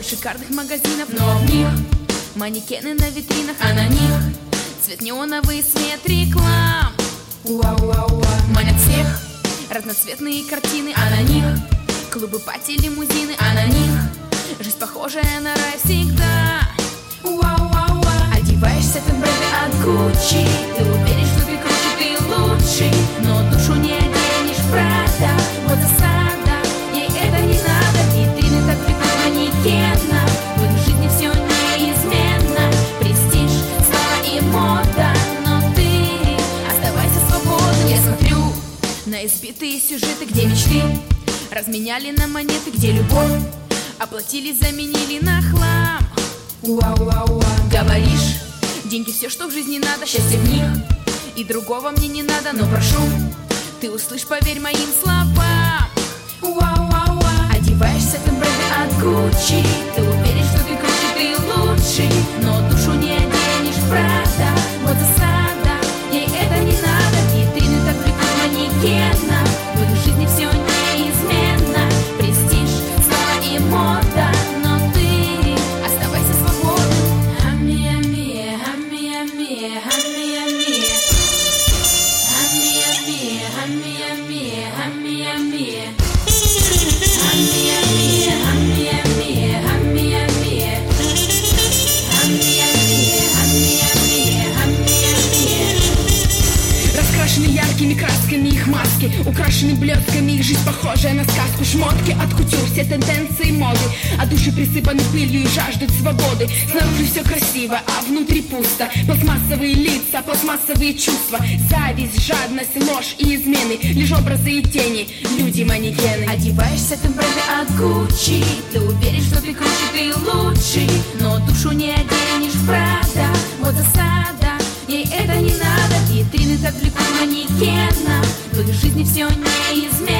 шикарных магазинов, но в них манекены на витринах, а на них цвет неоновый свет реклам. Манят всех разноцветные картины, а на них клубы, пати, лимузины, а на них жизнь, похожая на рай всегда. Одеваешься ты в бренды от Gucci, ты уверен, что ты круче, ты лучший, но душу не оденешь в Prada. Вот засада, ей это не надо. Витрины так цветут манекена, в их жизни все неизменно. Престиж, слава и мода, но ты оставайся свободным. Я смотрю на избитые сюжеты, где мечты разменяли на монеты, где любовь оплатили, заменили на хлам. Говоришь, деньги все, что в жизни надо, счастье в них, и другого мне не надо, но прошу, ты услышь, поверь моим словам. Одеваешься ты в бренды от Gucci, ты уверен, что ты круче, ты лучший, но душу не оденешь в Prada. Вот засада, ей это не надо. Витрины так цветут манекена, в их жизни все неизменно. Престиж, слава и мода, но ты оставайся свободным. Раскрашены яркими красками их маски, украшены блестками их жизнь, похожая на сказку. Шмотки от кутюр, все тенденции моды, а души присыпаны пылью и жаждут свободы. Снаружи все красиво, а внутри пусто. Пластмассовые лица, пластмассовые чувства, зависть, жадность, ложь и измены, лишь образы и тени, люди-манекены. Одеваешься ты в бренды от Gucci, ты уверен, что ты круче, ты лучший, но душу не оденешь в Prada. Вот засада, ей это не надо. Витрины так влекут манекена, в их жизни все неизменно.